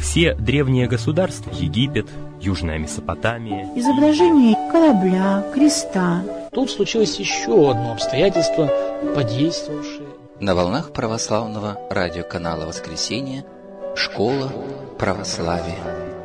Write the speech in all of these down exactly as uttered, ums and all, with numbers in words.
Все древние государства — Египет, Южная Месопотамия. Изображение корабля, креста. Тут случилось еще одно обстоятельство, подействовавшее. На волнах православного радиоканала «Воскресенье» «Школа православия».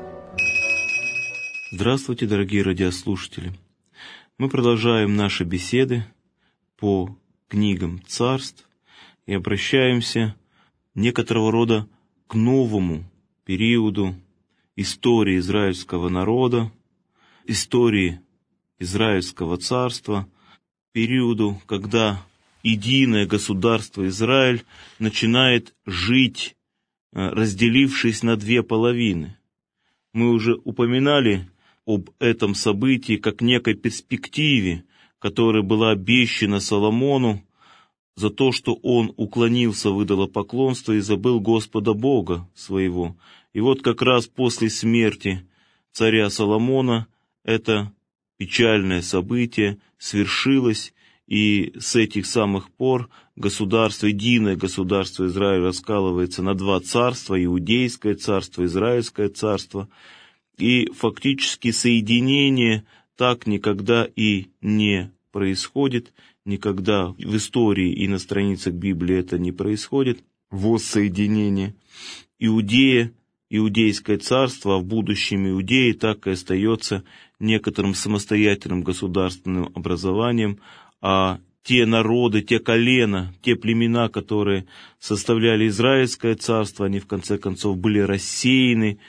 Здравствуйте, дорогие радиослушатели! Мы продолжаем наши беседы по книгам царств и обращаемся некоторого рода к новому периоду истории израильского народа, истории Израильского царства, периоду, когда единое государство Израиль начинает жить, разделившись на две половины. Мы уже упоминали об этом событии как некой перспективе, которая была обещана Соломону за то, что он уклонился в идолопоклонство и забыл Господа Бога своего. И вот как раз после смерти царя Соломона это печальное событие свершилось, и с этих самых пор государство, единое государство Израиль раскалывается на два царства: Иудейское царство, Израильское царство. И фактически соединение так никогда и не происходит, никогда в истории и на страницах Библии это не происходит, воссоединение. Иудея, Иудейское царство, а в будущем Иудеи так и остается некоторым самостоятельным государственным образованием, а те народы, те колена, те племена, которые составляли Израильское царство, они в конце концов были рассеяны,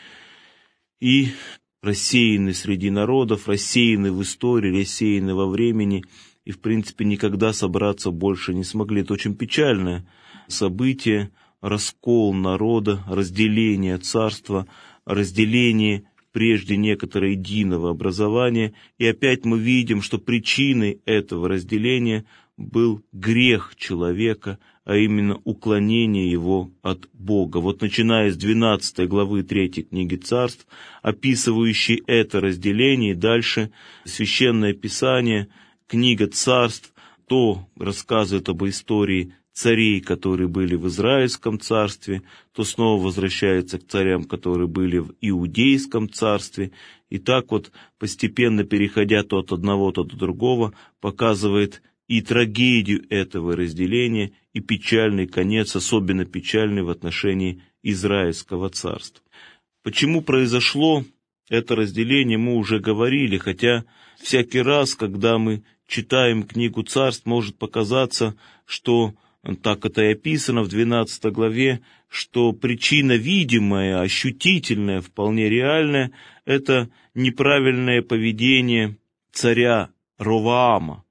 и рассеяны среди народов, рассеяны в истории, рассеяны во времени, и, в принципе, никогда собраться больше не смогли. Это очень печальное событие, раскол народа, разделение царства, разделение прежде некоторого единого образования. И опять мы видим, что причиной этого разделения был грех человека, а именно уклонение его от Бога. Вот начиная с двенадцатой главы третьей книги царств, описывающей это разделение, и дальше Священное Писание, книга царств, то рассказывает об истории царей, которые были в Израильском царстве, то снова возвращается к царям, которые были в Иудейском царстве, и так вот, постепенно переходя то от одного, то от другого, показывает и трагедию этого разделения, и печальный конец, особенно печальный в отношении Израильского царства. Почему произошло это разделение, мы уже говорили, хотя всякий раз, когда мы читаем книгу царств, может показаться, что так это и описано в двенадцатой главе, что причина видимая, ощутительная, вполне реальная, это неправильное поведение царя Ровоама.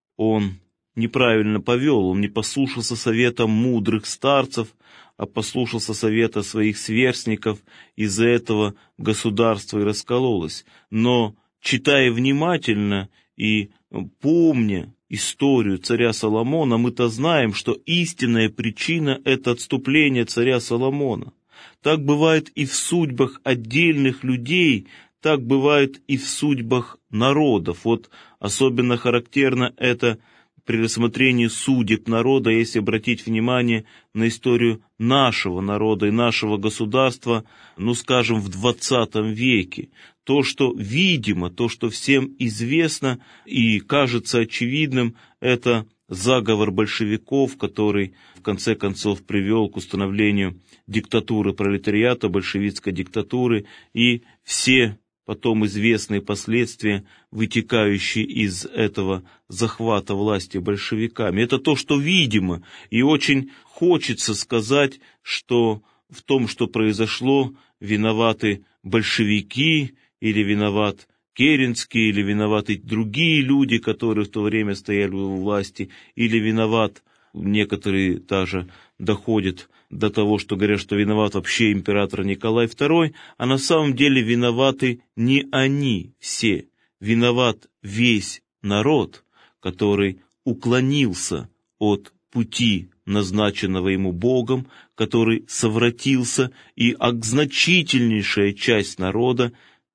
Он неправильно повел, он не послушался совета мудрых старцев, а послушался совета своих сверстников, из-за этого государство и раскололось. Но, читая внимательно и помня историю царя Соломона, мы-то знаем, что истинная причина — это отступление царя Соломона. Так бывает и в судьбах отдельных людей, так бывает и в судьбах народов. Вот особенно характерно это при рассмотрении судеб народа, если обратить внимание на историю нашего народа и нашего государства, ну, скажем, в двадцатом веке. То, что видимо, то, что всем известно и кажется очевидным, это заговор большевиков, который в конце концов привел к установлению диктатуры пролетариата, большевистской диктатуры, и все потом известные последствия, вытекающие из этого захвата власти большевиками. Это то, что видимо, и очень хочется сказать, что в том, что произошло, виноваты большевики, или виноват Керенский, или виноваты другие люди, которые в то время стояли у власти, или виноват, некоторые даже доходят до того, что говорят, что виноват вообще император Николай второй, а на самом деле виноваты не они все, виноват весь народ, который уклонился от пути, назначенного ему Богом, который совратился, и значительнейшая часть народа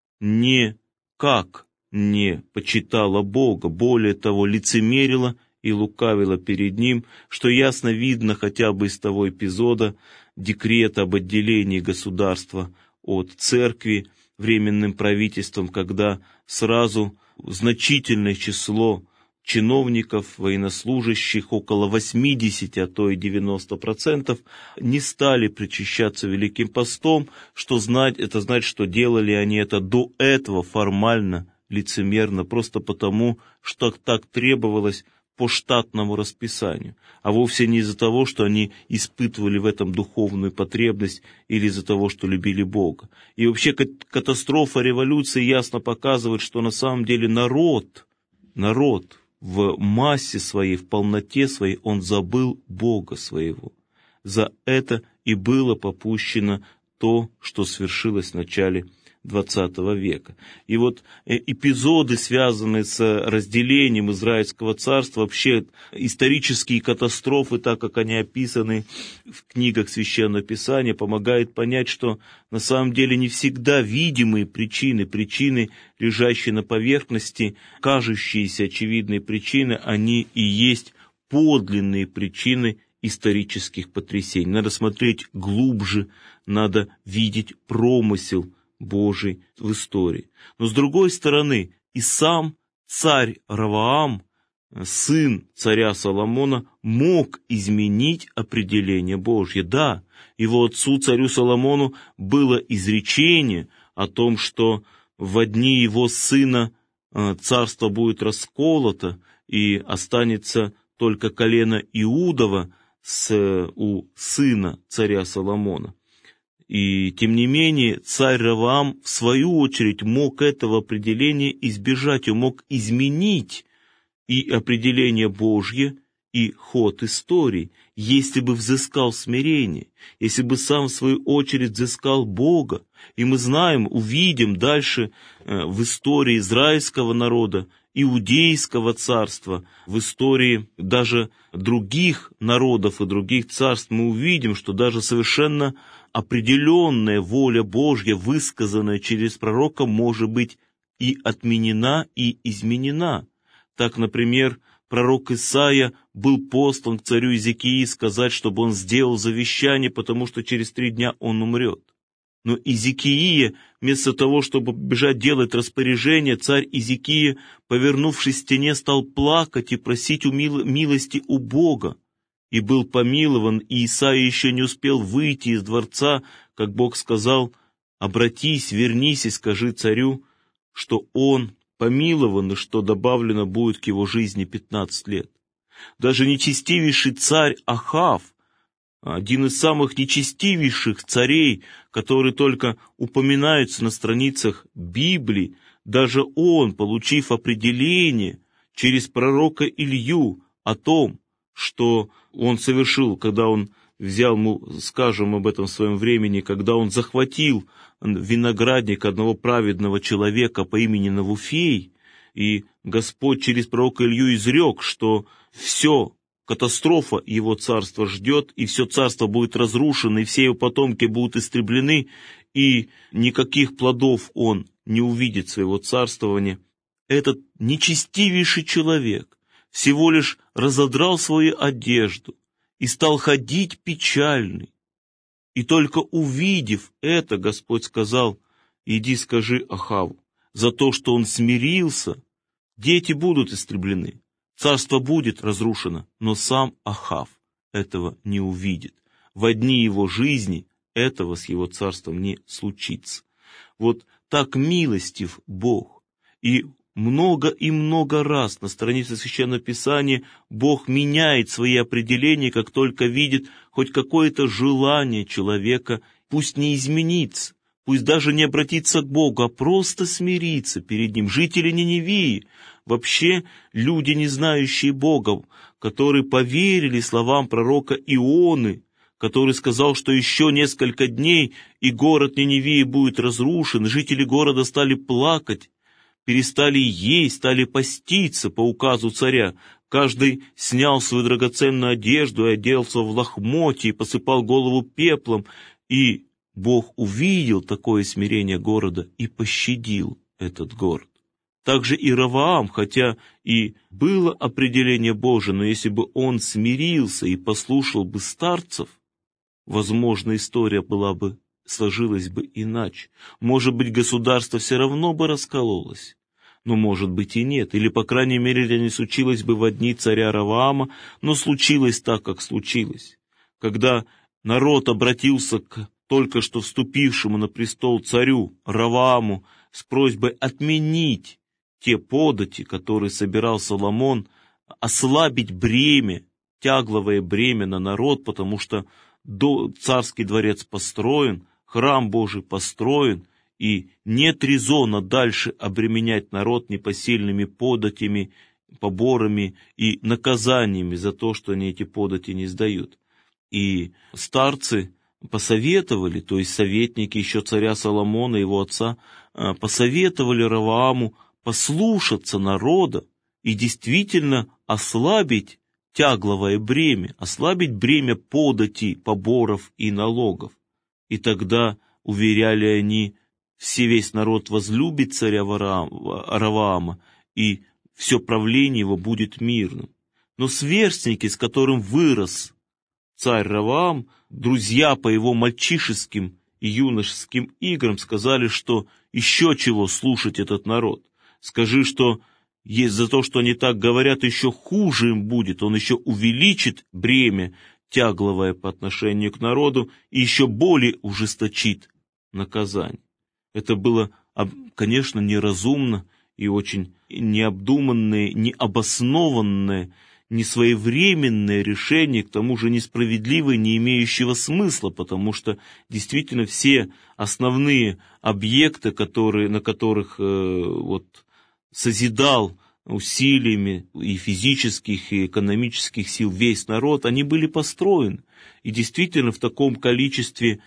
никак не почитала Бога, более того, лицемерила и лукавила перед Ним, что ясно видно хотя бы из того эпизода декрета об отделении государства от церкви временным правительством, когда сразу значительное число чиновников, военнослужащих, около восемьдесят, а то и девяносто процентов, не стали причащаться Великим постом, что знать, это значит, что делали они это до этого формально, лицемерно, просто потому, что так требовалось по штатному расписанию, а вовсе не из-за того, что они испытывали в этом духовную потребность или из-за того, что любили Бога. И вообще катастрофа революции ясно показывает, что на самом деле народ, народ в массе своей, в полноте своей, он забыл Бога своего. За это и было попущено то, что свершилось в начале двадцатого века. И вот эпизоды, связанные с разделением Израильского царства, вообще исторические катастрофы, так как они описаны в книгах Священного Писания, помогают понять, что на самом деле не всегда видимые причины, причины, лежащие на поверхности, кажущиеся очевидные причины, они и есть подлинные причины исторических потрясений. Надо смотреть глубже, надо видеть промысел Божий в истории. Но с другой стороны, и сам царь Раваам, сын царя Соломона, мог изменить определение Божье. Да, его отцу, царю Соломону, было изречение о том, что во дни его сына царство будет расколото, и останется только колено Иудова с, у сына царя Соломона. И, тем не менее, царь Раваам, в свою очередь, мог этого определения избежать, он мог изменить и определение Божье, и ход истории, если бы взыскал смирение, если бы сам, в свою очередь, взыскал Бога. И мы знаем, увидим дальше в истории израильского народа, Иудейского царства, в истории даже других народов и других царств, мы увидим, что даже совершенно определенная воля Божья, высказанная через пророка, может быть и отменена, и изменена. Так, например, пророк Исаия был послан к царю Иезекии сказать, чтобы он сделал завещание, потому что через три дня он умрет. Но Иезекия, вместо того, чтобы бежать делать распоряжение, царь Иезекия, повернувшись к стене, стал плакать и просить у мил... милости у Бога. И был помилован, и Исаия еще не успел выйти из дворца, как Бог сказал: «Обратись, вернись и скажи царю, что он помилован, и что добавлено будет к его жизни пятнадцать лет». Даже нечестивейший царь Ахав, один из самых нечестивейших царей, которые только упоминаются на страницах Библии, даже он, получив определение через пророка Илью о том, что он совершил, когда он взял, мы скажем об этом в своем времени, когда он захватил виноградник одного праведного человека по имени Навуфей, и Господь через пророка Илью изрек, что все, катастрофа его царства ждет, и все царство будет разрушено, и все его потомки будут истреблены, и никаких плодов он не увидит своего царствования. Этот нечестивейший человек всего лишь разодрал свою одежду и стал ходить печальный. И только увидев это, Господь сказал: «Иди скажи Ахаву, за то, что он смирился, дети будут истреблены, царство будет разрушено, но сам Ахав этого не увидит. Во дни его жизни этого с его царством не случится». Вот так милостив Бог. И много и много раз на странице Священного Писания Бог меняет свои определения, как только видит хоть какое-то желание человека, пусть не измениться, пусть даже не обратиться к Богу, а просто смириться перед Ним. Жители Ниневии, вообще люди, не знающие Бога, которые поверили словам пророка Ионы, который сказал, что еще несколько дней, и город Ниневии будет разрушен. Жители города стали плакать, перестали есть, стали поститься по указу царя. Каждый снял свою драгоценную одежду и оделся в лохмотья, и посыпал голову пеплом. И Бог увидел такое смирение города и пощадил этот город. Также и Раваам, хотя и было определение Божие, но если бы он смирился и послушал бы старцев, возможно, история была бы сложилось бы иначе. Может быть, государство все равно бы раскололось. Но, может быть, и нет. Или, по крайней мере, это не случилось бы в дни царя Ровоама, но случилось так, как случилось. Когда народ обратился к только что вступившему на престол царю Ровоаму с просьбой отменить те подати, которые собирал Соломон, ослабить бремя, тягловое бремя на народ, потому что царский дворец построен, храм Божий построен, и нет резона дальше обременять народ непосильными податями, поборами и наказаниями за то, что они эти подати не сдают. И старцы посоветовали, то есть советники еще царя Соломона, его отца, посоветовали Ровоаму послушаться народа и действительно ослабить тягловое бремя, ослабить бремя податей, поборов и налогов. И тогда, уверяли они, все весь народ возлюбит царя Ровоама, и все правление его будет мирным. Но сверстники, с которым вырос царь Ровоам, друзья по его мальчишеским и юношеским играм, сказали, что еще чего слушать этот народ. Скажи, что есть за то, что они так говорят, еще хуже им будет, он еще увеличит бремя тягловое по отношению к народу и еще более ужесточит наказание. Это было, конечно, неразумно и очень необдуманное, необоснованное, несвоевременное решение, к тому же несправедливое, не имеющего смысла, потому что действительно все основные объекты, которые, на которых э, вот, созидал усилиями и физических, и экономических сил весь народ, они были построены. И действительно в таком количестве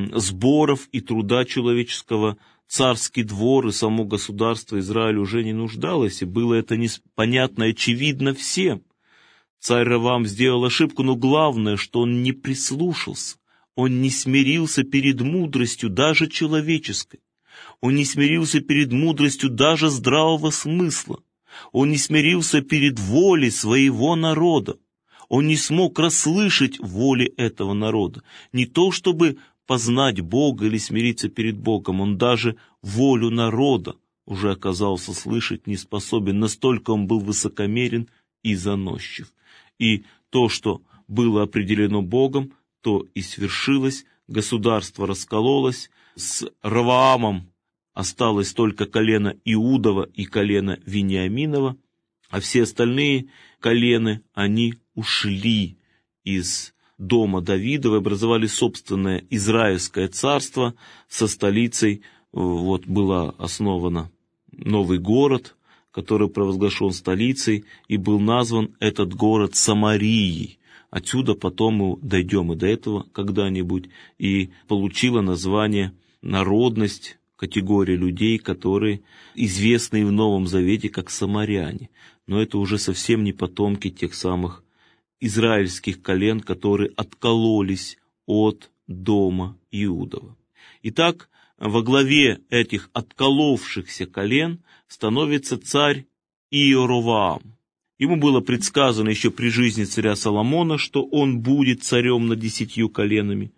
сборов и труда человеческого царский двор и само государство Израиль уже не нуждалось, и было это непонятно и очевидно всем. Царь Ровоам сделал ошибку, но главное, что он не прислушался, он не смирился перед мудростью даже человеческой, он не смирился перед мудростью даже здравого смысла, он не смирился перед волей своего народа, он не смог расслышать воли этого народа, не то чтобы познать Бога или смириться перед Богом, он даже волю народа уже оказался слышать не способен, настолько он был высокомерен и заносчив. И то, что было определено Богом, то и свершилось, государство раскололось, с Ровоамом осталось только колено Иудова и колено Вениаминова, а все остальные колены, они ушли из дома Давидова, образовали собственное Израильское царство со столицей. Вот было основано новый город, который провозглашен столицей, и был назван этот город Самарией. Отсюда потом мы дойдем и до этого когда-нибудь, и получила название народность, категория людей, которые известны в Новом Завете как самаряне. Но это уже совсем не потомки тех самых израильских колен, которые откололись от дома Иудова. Итак, во главе этих отколовшихся колен становится царь Иеровоам. Ему было предсказано еще при жизни царя Соломона, что он будет царем над десятью коленами,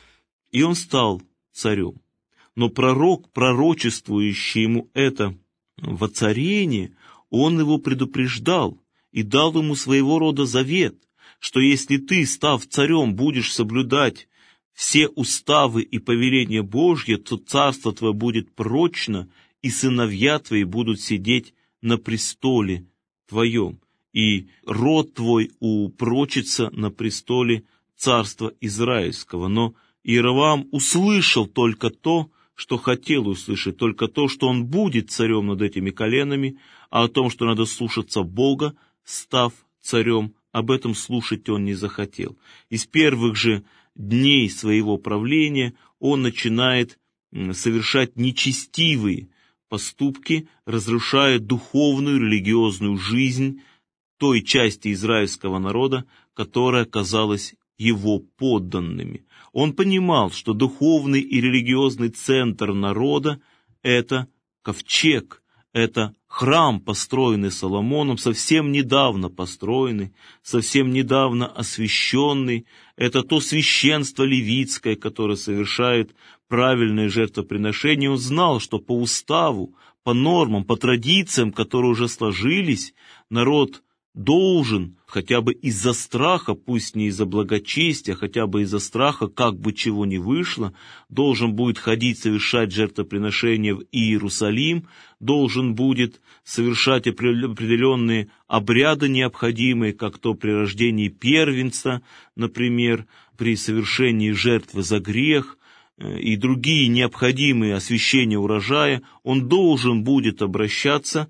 и он стал царем. Но пророк, пророчествующий ему это воцарение, он его предупреждал и дал ему своего рода завет, что если ты, став царем, будешь соблюдать все уставы и повеления Божьи, то царство твое будет прочно, и сыновья твои будут сидеть на престоле твоем, и род твой упрочится на престоле царства Израильского. Но Иеровоам услышал только то, что хотел услышать, только то, что он будет царем над этими коленами, а о том, что надо слушаться Бога, став царем, об этом слушать он не захотел. Из первых же дней своего правления он начинает совершать нечестивые поступки, разрушая духовную религиозную жизнь той части израильского народа, которая казалась его подданными. Он понимал, что духовный и религиозный центр народа — это ковчег, это храм, построенный Соломоном, совсем недавно построенный, совсем недавно освященный. Это то священство левитское, которое совершает правильное жертвоприношение. Он знал, что по уставу, по нормам, по традициям, которые уже сложились, народ должен хотя бы из-за страха, пусть не из-за благочестия, хотя бы из-за страха, как бы чего ни вышло, должен будет ходить совершать жертвоприношения в Иерусалим, должен будет совершать определенные обряды необходимые, как то при рождении первенца, например, при совершении жертвы за грех, и другие необходимые освящения урожая. Он должен будет обращаться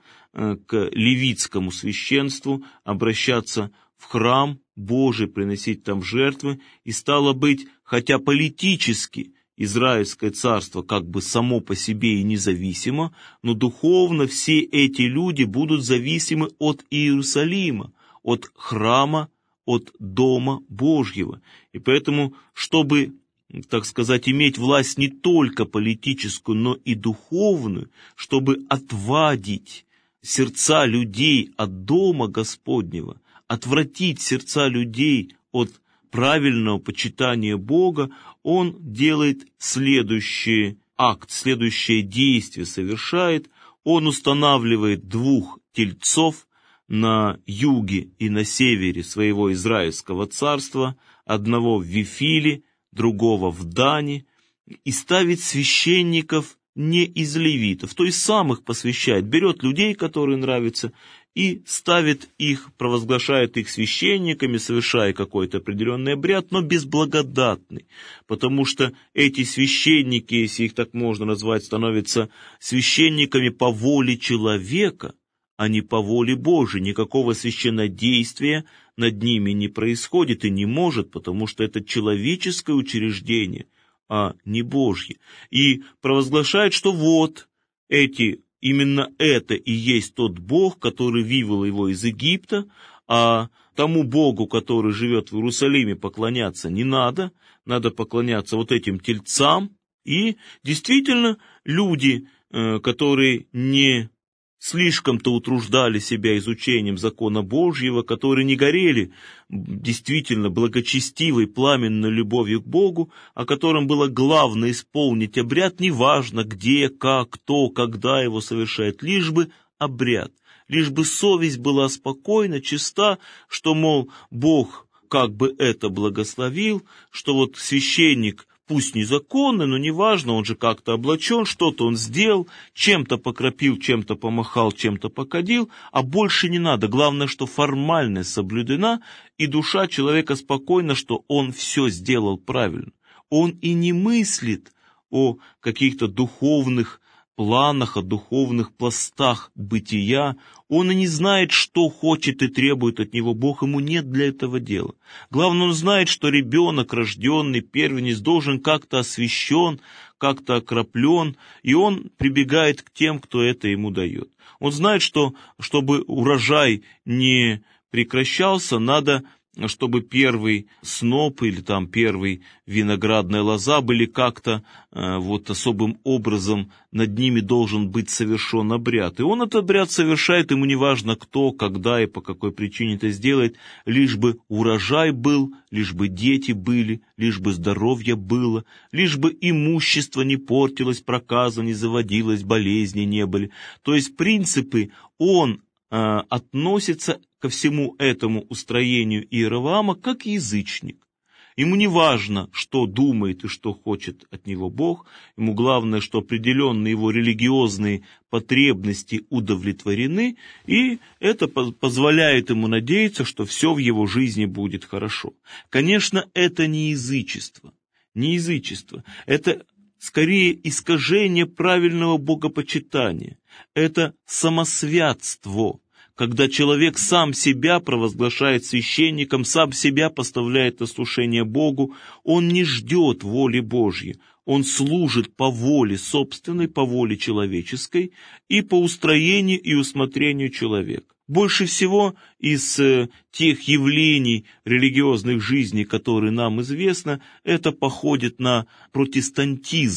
к левитскому священству, обращаться в храм Божий, приносить там жертвы, и стало быть, хотя политически Израильское царство как бы само по себе и независимо, но духовно все эти люди будут зависимы от Иерусалима, от храма, от Дома Божьего. И поэтому, чтобы, так сказать, иметь власть не только политическую, но и духовную, чтобы отвадить сердца людей от Дома Господнего, отвратить сердца людей от правильного почитания Бога, он делает следующий акт, следующее действие совершает. Он устанавливает двух тельцов на юге и на севере своего Израильского царства, одного в Вифиле, другого в Дане, и ставит священников не из левитов, то есть сам их посвящает, берет людей, которые нравятся, и ставит их, провозглашает их священниками, совершая какой-то определенный обряд, но безблагодатный, потому что эти священники, если их так можно назвать, становятся священниками по воле человека, а не по воле Божией. Никакого священнодействия над ними не происходит и не может, потому что это человеческое учреждение, а не Божье. И провозглашает, что вот эти, именно это и есть тот Бог, который вывел его из Египта, а тому Богу, который живет в Иерусалиме, поклоняться не надо, надо поклоняться вот этим тельцам. И действительно люди, которые не слишком-то утруждали себя изучением закона Божьего, которые не горели действительно благочестивой, пламенной любовью к Богу, о котором было главное исполнить обряд, неважно где, как, кто, когда его совершает, лишь бы обряд, лишь бы совесть была спокойна, чиста, что, мол, Бог как бы это благословил, что вот священник, пусть незаконно, но неважно, он же как-то облачен, что-то он сделал, чем-то покропил, чем-то помахал, чем-то покадил, а больше не надо. Главное, что формальность соблюдена, и душа человека спокойна, что он все сделал правильно. Он и не мыслит о каких-то духовных планах, о духовных пластах бытия. Он и не знает, что хочет и требует от него Бог, ему нет для этого дела. Главное, он знает, что ребенок, рожденный, первенец, должен как-то освящен, как-то окроплен, и он прибегает к тем, кто это ему дает. Он знает, что, чтобы урожай не прекращался, надо, чтобы первый сноп или там первый виноградная лоза были как-то э, вот особым образом, над ними должен быть совершен обряд. И он этот обряд совершает, ему не важно кто, когда и по какой причине это сделает, лишь бы урожай был, лишь бы дети были, лишь бы здоровье было, лишь бы имущество не портилось, проказа не заводилось, болезни не были. То есть принципы он э, относится ко всему этому устроению Иеровоама как язычник. Ему не важно, что думает и что хочет от него Бог, ему главное, что определенные его религиозные потребности удовлетворены, и это позволяет ему надеяться, что все в его жизни будет хорошо. Конечно, это не язычество, не язычество, это скорее искажение правильного богопочитания, это самосвятство, когда человек сам себя провозглашает священником, сам себя поставляет на служение Богу, он не ждет воли Божьей, он служит по воле собственной, по воле человеческой и по устроению и усмотрению человека. Больше всего из э, тех явлений религиозных жизней, которые нам известны, это походит на протестантизм,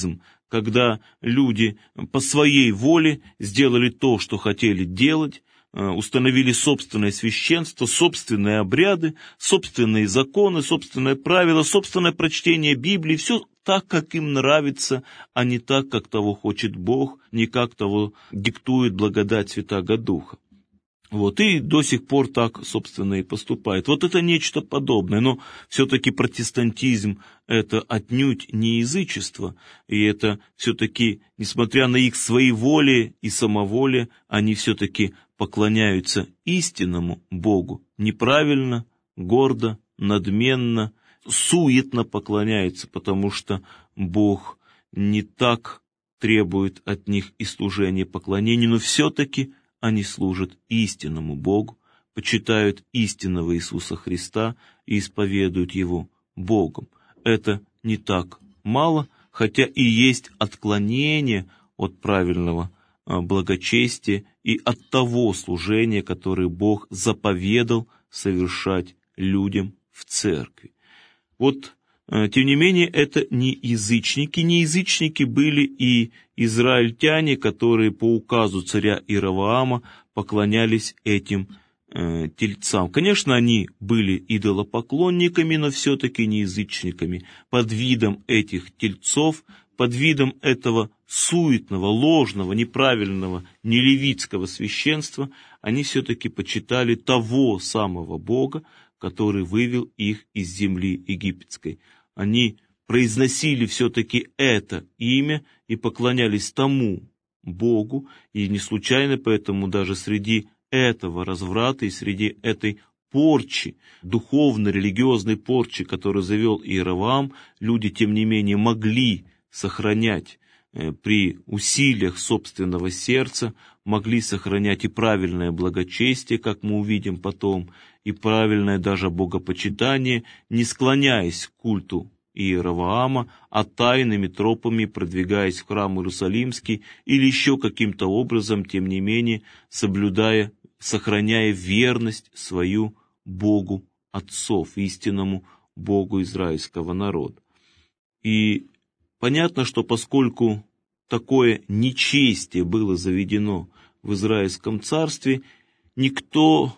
когда люди по своей воле сделали то, что хотели делать, установили собственное священство, собственные обряды, собственные законы, собственные правила, собственное прочтение Библии, все так, как им нравится, а не так, как того хочет Бог, не как того диктует благодать Святаго Духа. Вот, и до сих пор так, собственно, и поступает. Вот это нечто подобное, но все-таки протестантизм – это отнюдь не язычество, и это все-таки, несмотря на их своеволие и самоволие, они все-таки поклоняются истинному Богу, неправильно, гордо, надменно, суетно поклоняются, потому что Бог не так требует от них и служения, и поклонения, но все-таки они служат истинному Богу, почитают истинного Иисуса Христа и исповедуют Его Богом. Это не так мало, хотя и есть отклонение от правильного благочестия и от того служения, которое Бог заповедал совершать людям в церкви. Вот, тем не менее, это не язычники. Не язычники были и израильтяне, которые по указу царя Иеровоама поклонялись этим э, тельцам. Конечно, они были идолопоклонниками, но все-таки не язычниками. Под видом этих тельцов, под видом этого суетного, ложного, неправильного, нелевитского священства, они все-таки почитали того самого Бога, который вывел их из земли египетской. Они произносили все-таки это имя и поклонялись тому Богу, и не случайно поэтому даже среди этого разврата и среди этой порчи, духовно-религиозной порчи, которую завел Иеровоам, люди, тем не менее, могли сохранять при усилиях собственного сердца, могли сохранять и правильное благочестие, как мы увидим потом, и правильное даже богопочитание, не склоняясь к культу Иеровоама, а тайными тропами продвигаясь в храм Иерусалимский или еще каким-то образом, тем не менее, соблюдая, сохраняя верность свою Богу отцов, истинному Богу израильского народа. И понятно, что поскольку такое нечестие было заведено в Израильском царстве, никто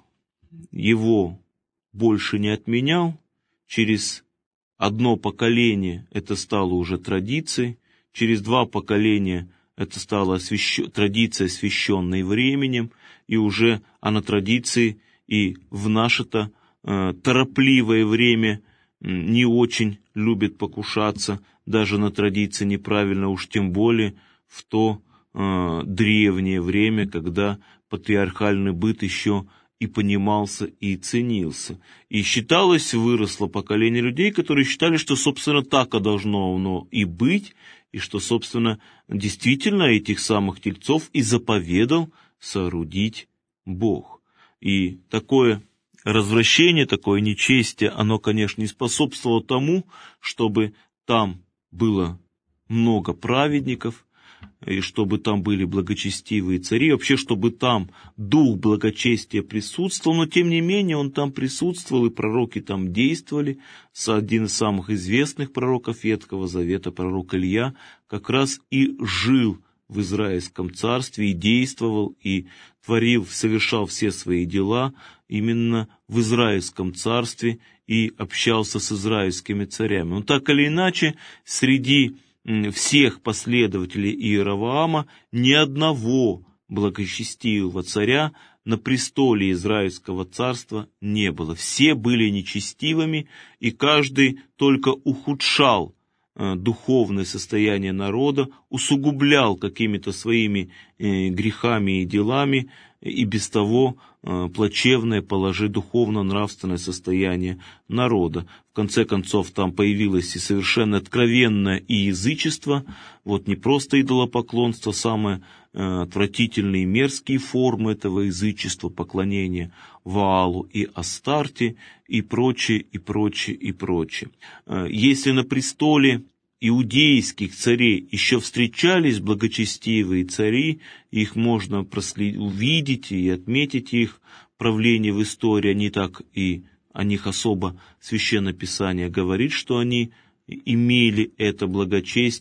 его больше не отменял. Через одно поколение это стало уже традицией, через два поколения это стала освящ... традиция, освященная временем, и уже она традиции и в наше-то э, торопливое время не очень любит покушаться даже на традиции неправильно, уж тем более в то э, древнее время, когда патриархальный быт еще и понимался, и ценился. И считалось, выросло поколение людей, которые считали, что, собственно, так и должно оно и быть, и что, собственно, действительно этих самых тельцов и заповедал соорудить Бог. И такое развращение, такое нечестие, оно, конечно, не способствовало тому, чтобы там было много праведников, и чтобы там были благочестивые цари, вообще, чтобы там дух благочестия присутствовал, но, тем не менее, он там присутствовал, и пророки там действовали. Один из самых известных пророков Ветхого Завета, пророк Илья, как раз и жил в Израильском царстве, и действовал, и творил, совершал все свои дела именно в Израильском царстве, и общался с израильскими царями. Но так или иначе, среди всех последователей Иеровоама ни одного благочестивого царя на престоле Израильского царства не было. Все были нечестивыми, и каждый только ухудшал э, духовное состояние народа, усугублял какими-то своими э, грехами и делами и без того э, плачевное положение, духовно-нравственное состояние народа. В конце концов, там появилось и совершенно откровенное и язычество, вот не просто идолопоклонство, самые э, отвратительные и мерзкие формы этого язычества, поклонения Ваалу и Астарте, и прочее, и прочее, и прочее. Э, если на престоле иудейских царей еще встречались благочестивые цари, их можно прослед... увидеть и отметить их правление в истории, они так и о них особо Священное Писание говорит, что они имели это благочестие,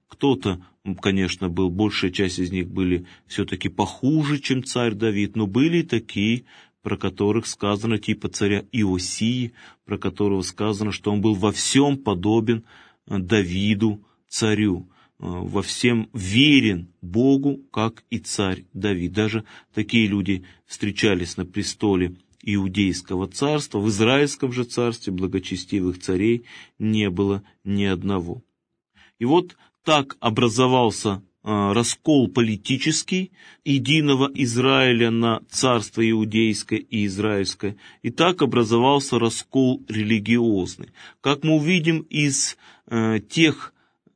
Кто-то, конечно, был, большая часть из них были все-таки похуже, чем царь Давид, но были и такие, про которых сказано, типа царя Иосии, про которого сказано, что он был во всем подобен Давиду, царю, во всем верен Богу, как и царь Давид. Даже такие люди встречались на престоле Иудейского царства. В Израильском же царстве благочестивых царей не было ни одного. И вот так образовался раскол политический единого Израиля на царство иудейское и израильское, и так образовался раскол религиозный. Как мы увидим из э, тех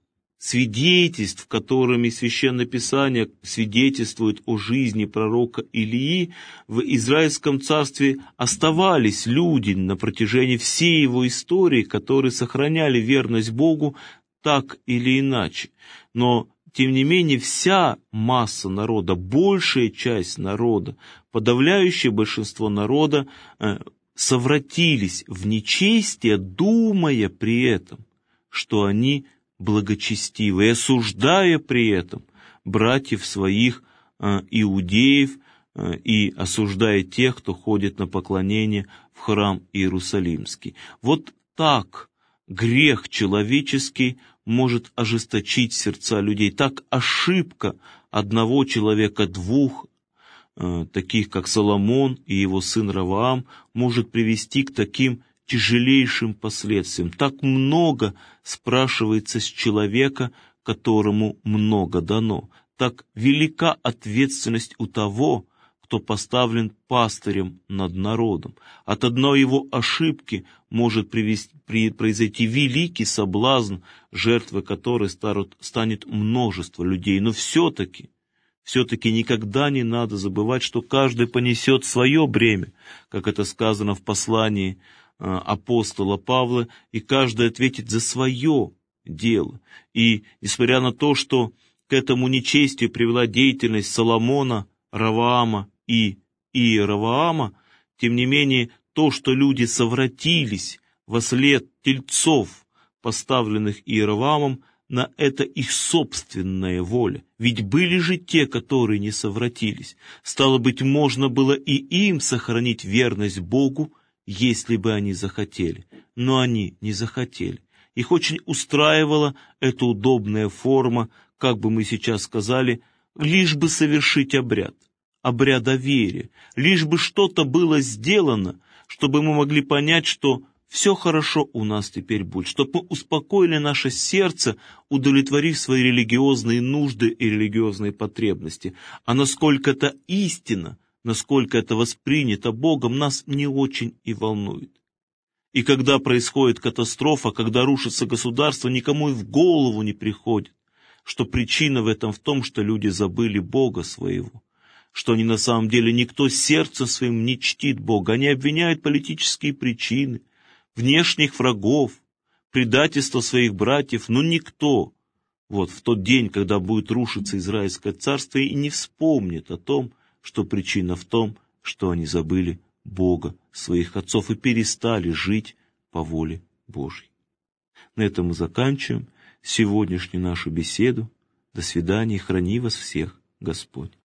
свидетельств, которыми Священное Писание свидетельствует о жизни пророка Илии, в Израильском царстве оставались люди на протяжении всей его истории, которые сохраняли верность Богу так или иначе. Но тем не менее, вся масса народа, большая часть народа, подавляющее большинство народа э, совратились в нечестие, думая при этом, что они благочестивы, и осуждая при этом братьев своих э, иудеев э, и осуждая тех, кто ходит на поклонение в храм Иерусалимский. Вот так грех человеческий может ожесточить сердца людей. Так ошибка одного человека, двух, э, таких как Соломон и его сын Раваам, может привести к таким тяжелейшим последствиям. Так много спрашивается с человека, которому много дано. Так велика ответственность у того, кто поставлен пастырем над народом. От одной его ошибки может привести, при, произойти великий соблазн, жертвой которой старут, станет множество людей. Но все-таки, все-таки никогда не надо забывать, что каждый понесет свое бремя, как это сказано в послании э, апостола Павла, и каждый ответит за свое дело. И несмотря на то, что к этому нечестию привела деятельность Соломона, Раваама и Иераваама, тем не менее, то, что люди совратились вослед тельцов, поставленных Иераваамом, на это их собственная воля. Ведь были же те, которые не совратились. Стало быть, можно было и им сохранить верность Богу, если бы они захотели. Но они не захотели. Их очень устраивала эта удобная форма, как бы мы сейчас сказали, лишь бы совершить обряд. Обряда веры, лишь бы что-то было сделано, чтобы мы могли понять, что все хорошо у нас теперь будет, чтобы мы успокоили наше сердце, удовлетворив свои религиозные нужды и религиозные потребности. А насколько это истина, насколько это воспринято Богом, нас не очень и волнует. И когда происходит катастрофа, когда рушится государство, никому и в голову не приходит, что причина в этом в том, что люди забыли Бога своего, что они на самом деле никто сердцем своим не чтит Бога. Они обвиняют политические причины, внешних врагов, предательство своих братьев, но никто вот в тот день, когда будет рушиться Израильское царство, и не вспомнит о том, что причина в том, что они забыли Бога, своих отцов, и перестали жить по воле Божьей. На этом мы заканчиваем сегодняшнюю нашу беседу. До свидания, храни вас всех Господь.